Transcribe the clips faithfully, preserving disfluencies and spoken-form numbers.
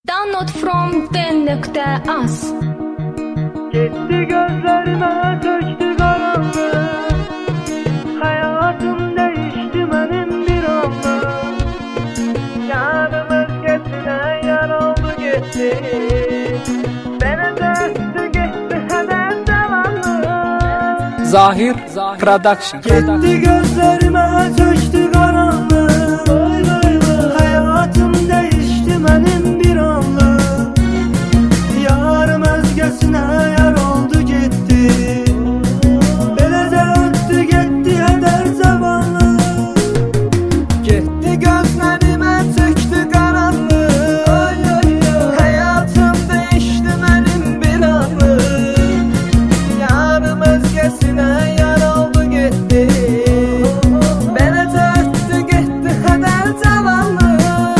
Download from ben nokta az. Gitti gözlerime töktü karanlık. Hayatım değişti benim bir anlık. Yarım özgesine yar oldu gitti. Beni döktü gitti hemen zamanlı. Zahir Production. Gitti gözlerime töktü karanlık. Hayatım değişti benim bir anlık. Yarım özgesine yar oldu gitti. Beleze öttü gitti heder zamanlı. Gitti gözlerime töktü karanlık. Hayatım değişti benim bir anlık. Yarım özgesine yar oldu gitti. Beleze öttü gitti heder zamanlı.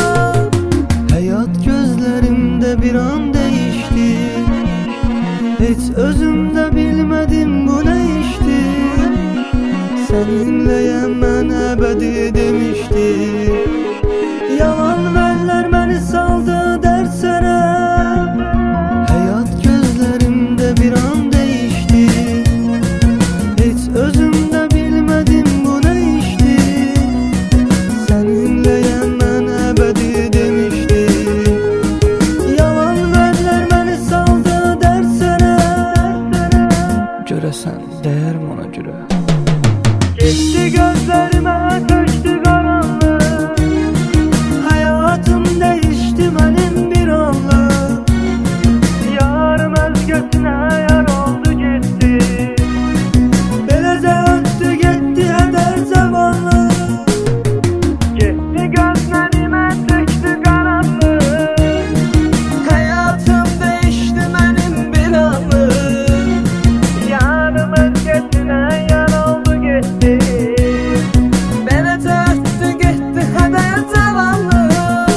Hayat gözlerimde bir an değişti. Hiç özümde bilmedim bu ne işti. Seninleyim ben ebedi demişti. Yalan veller beni saldı derslere. Hayat gözlerimde bir an değişti. Hiç özümde bilmedim bu ne işti. Seninleyim ben ebedi demişti. Yalan veller beni saldı derslere. Görəsən dəyər mi ona görə? Gitti gözlerime töktü karanlık. Hayatım değişti benim bir anlık. Yarım özgesine yar oldu gitti. Beleze öttü gitti heder zamanlı. Gitti gözlerime töktü karanlık. Hayatım değişti benim bir anlık. Yarım özgesine yar oldu gitti. Beleze öttü gitti heder zamanlı.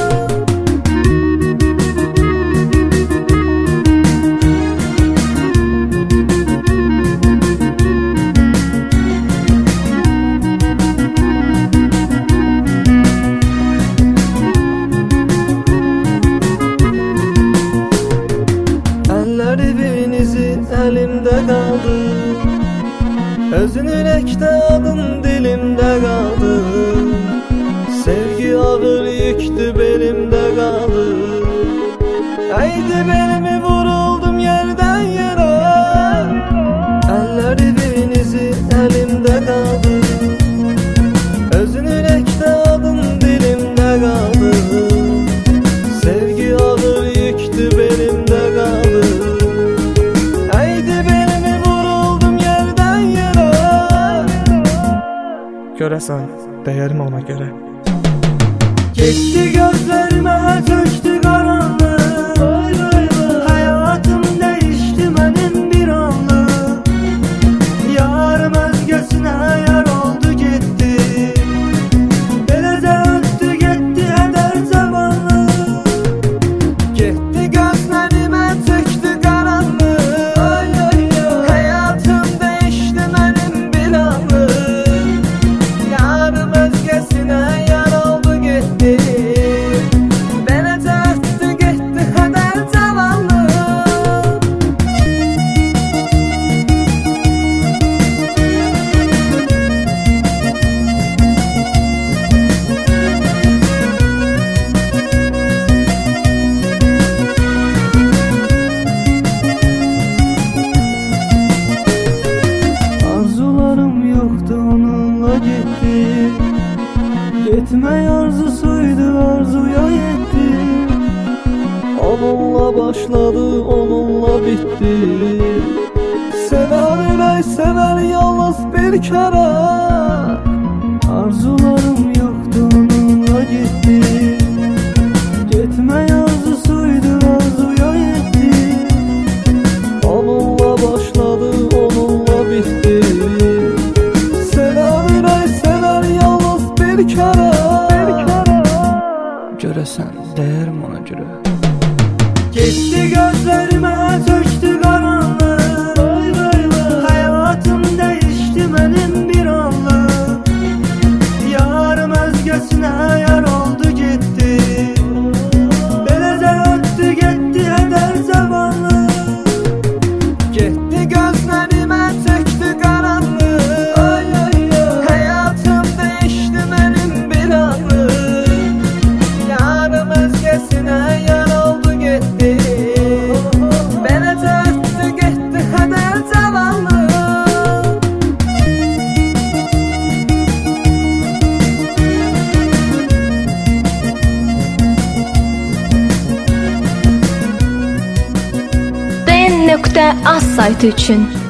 Eller evinizi elimde kaldı. Özün yürekte adın dilimde kaldı. Sevgi ağır yüktü belimde kaldı. Haydi belimi vuruldum yerden yere. Eller evinizi elimde kaldı. Özün yürekte adın dilimde kaldı. Sevgi ağır yüktü belimde kaldı. Haydi belimi vuruldum yerden yere. Görəsən dəyər mi ona görə? Gitti gözlerime töktü karanlık. Hayatım değişti benim bir anlık. Yarım özgesine yar oldu gitti. Beleze öttü gitti heder zamanlı. Gitti gözlerime töktü karanlık. Hayatım değişti benim bir anlık. Yarım özgesine yar oldu gitti. Beleze öttü gitti heder zamanlı. Arzularım yoktu onunla gitti. Gitme arzusuydu arzuya yetti. Onunla başladı onunla bitti. Sever ürək sever yalnız bir kere. Arzularım yoktu onunla gitti. Gitme arzusuydu arzuya yetti. Onunla başladı onunla bitti. Sever ürək sever yalnız bir kere. Görəsən dəyər mi ona görə? Gitti gözlerime töktü karanlık. Hayatım değişti benim bir anlık. Yarım özgesine yar oldu gitti. Beleze öttü nöqtə az saytı üçün.